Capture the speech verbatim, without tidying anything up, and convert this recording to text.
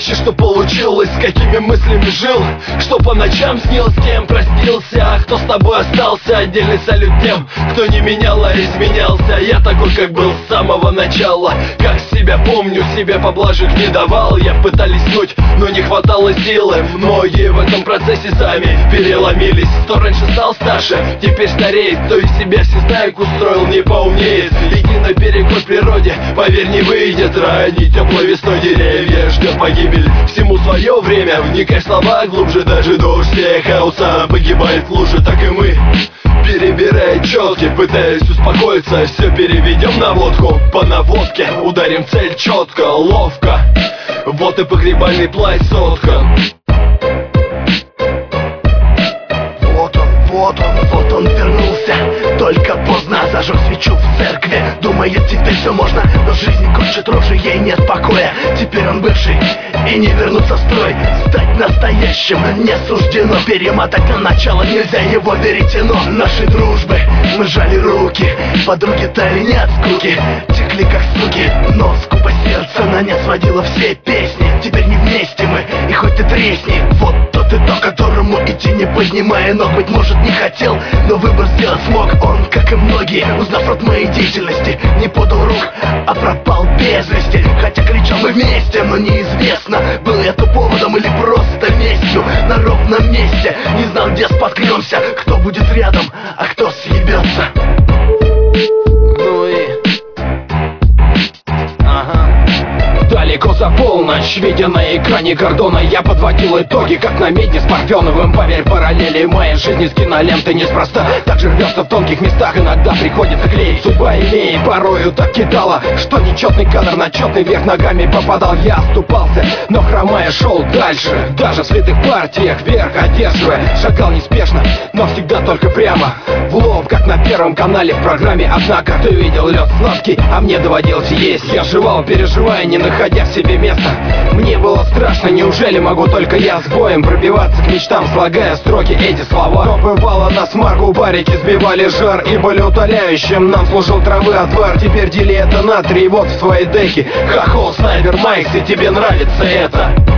Счастье, что получилось, с какими мыслями жил, что по ночам снил, с кем простился, а кто с тобой остался. Отдельный салют тем, кто не менял, а изменялся. Я такой, как был с самого начала, как себя помню, себе поблажек не давал. Я пытались снуть, но не хватало силы. Многие в этом процессе сами переломились. Кто раньше стал старше, теперь стареет. Кто из себя всезнайку устроил, не поумнеет. Иди наперекор природе, поверь, не выйдет. Ранней теплой весной деревья ждет погибель. Всему свое время, вникай в слова глубже. Даже дождь хаоса погибает в луже, так и мы, перебирая четки, пытаясь успокоиться. Все переведем на водку, по наводке ударим цель четко, ловко. Вот и погребальный плащ соткан. Вот он, вот он, вот он вернулся. Только поздно зажег свечу в церкви. Думает, теперь все можно, но жизнь кончит рожи, ей нет покоя. Теперь он бывший и не вернуться в строй. Стать настоящим не суждено. Перемотать на начало нельзя, его веретено нашей дружбы. Мы жали руки, подруги тали не от скуки, текли как суки, но скупо сердце на нет сводило все песни. Теперь не вместе мы, и хоть ты тресни. Вот тот итог, которому идти не поднимая ног. Быть может не хотел, но выбор сделать смог. Он, как и многие, узнав род моей деятельности, не подал рук, а пропал без вести. Хотя кричал мы вместе, но неизвестно, был это поводом или просто местью. На ровном месте, не знал, где споткнемся, кто будет рядом, а кто съебется. Ну и... Ага. Далеко за полночь, видя на экране Гордона, я подводил итоги, как на медне с Парфеновым. Поверь, параллели моей жизни с кинолентой неспроста. Так же рвется в тонких местах, иногда приходится клеить. Судьба имея порою так кидала, что нечетный кадр на четный вверх ногами попадал. Я оступался, но хромая шел дальше, даже в слитых партиях вверх одерживая. Шагал неспешно, но всегда только прямо, в лоб, как на Первом канале в программе. Однако ты видел лед сладкий, а мне доводилось есть. Я жевал, переживая, не находя в себе места. Мне было страшно, неужели могу только я с боем пробиваться к мечтам, слагая строки эти слова. То бывало на смарку барики сбивали жар, и болеутоляющим нам служил травы отвар. Теперь дели это на три, вот в твоей деке хохол, снайпер, Майкс, и тебе нравится это.